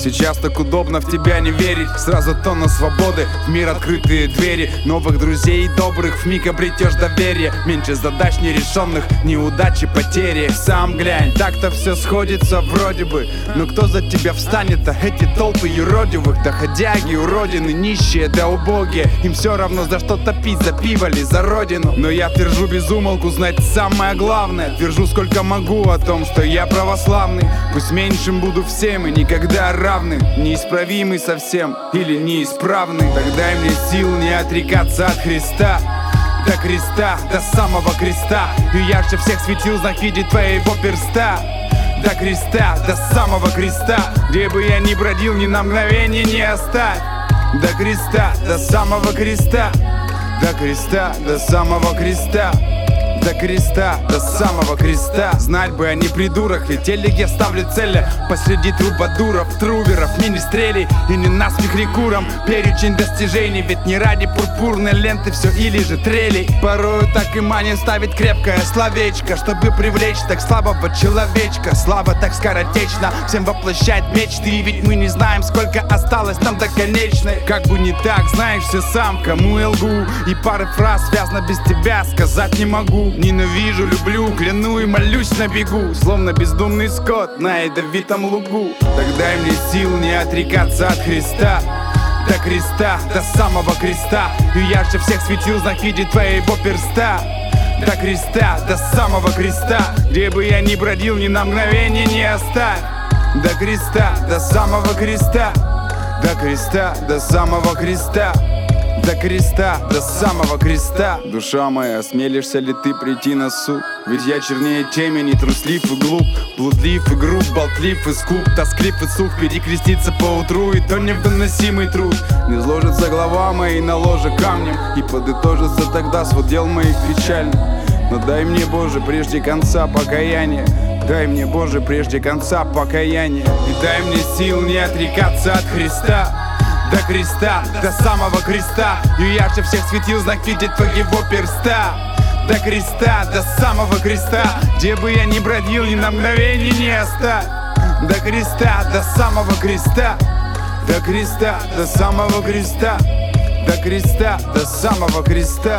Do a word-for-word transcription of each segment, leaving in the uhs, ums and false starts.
Сейчас так удобно в тебя не верить. Сразу тонна свободы, в мир открытые двери. Новых друзей и добрых вмиг обретешь доверие. Меньше задач нерешенных, неудачи, потери. Сам глянь, так-то все сходится вроде бы. Но кто за тебя встанет-то? Эти толпы юродивых. Доходяги, уродины, нищие да убогие. Им все равно за что топить, за пиво ли, за родину. Но я твержу без умолку знать самое главное. Твержу сколько могу о том, что я православный. Пусть меньшим буду всем и никогда равным. Неисправимый совсем или неисправный. Так дай мне сил не отрекаться от Христа. До креста, до самого креста. И ярче всех светил знак в виде твоего перста. До креста, до самого креста. Где бы я ни бродил, ни на мгновение не оставь. До креста, до самого креста. До креста, до самого креста. До креста, до самого креста. Знать бы, а не придурок, летели я ставлю цели посреди трубадуров, труверов, министрелей. И не насмех рекуром перечень достижений. Ведь не ради пурпурной ленты все или же трелей. Порою так и манит ставить крепкое словечко, чтобы привлечь так слабого человечка. Слава так скоротечна, всем воплощать мечты. Ведь мы не знаем, сколько осталось нам до конечной. Как бы не так, знаешь все сам, кому я лгу. И пары фраз связано без тебя сказать не могу. Ненавижу, люблю, кляну и молюсь на бегу. Словно бездумный скот на ядовитом лугу. Так дай мне сил не отрекаться от Христа. До креста, до самого креста. И ярче всех светил знак в виде твоего перста. До креста, до самого креста. Где бы я ни бродил, ни на мгновение не оставь. До креста, до самого креста. До креста, до самого креста. До креста, до самого креста. Душа моя, осмелишься ли ты прийти на суд? Ведь я чернее темени, труслив и глуп, блудлив и груб, болтлив и скуп, тосклив и сух. Перекреститься поутру, и то невыносимый труд. Не сложится голова моей на ложе камнем, и подытожится тогда свод дел моих печальных. Но дай мне, Боже, прежде конца покаяния. Дай мне, Боже, прежде конца покаяния. И дай мне сил не отрекаться от Христа. До креста, до самого креста. И ярче всех светил знак в виде твоего перста. До креста, до самого креста. Где бы я ни бродил, ни на мгновение не оставь. До креста, до самого креста. До креста, до самого креста. До креста, до самого креста.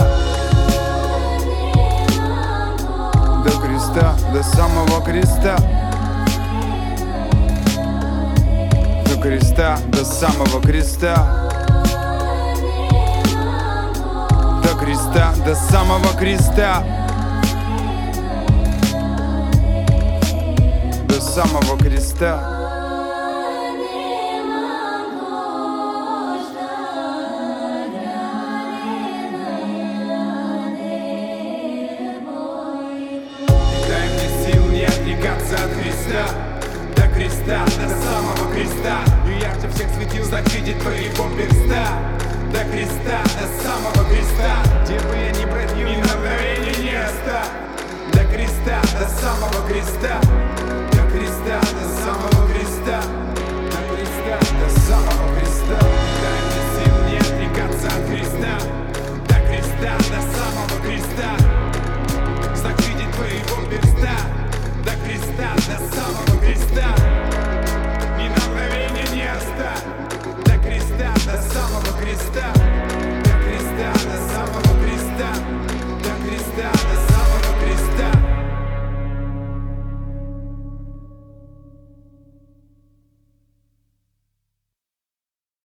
До креста, до самого креста. До креста, до самого креста. До креста, до самого креста. До самого креста. Дай мне сил не отрекаться от Христа. До креста, до самого креста. И ярче всех светил знак в виде твоего перста. До креста, до самого креста. Где бы я ни бродил, ни на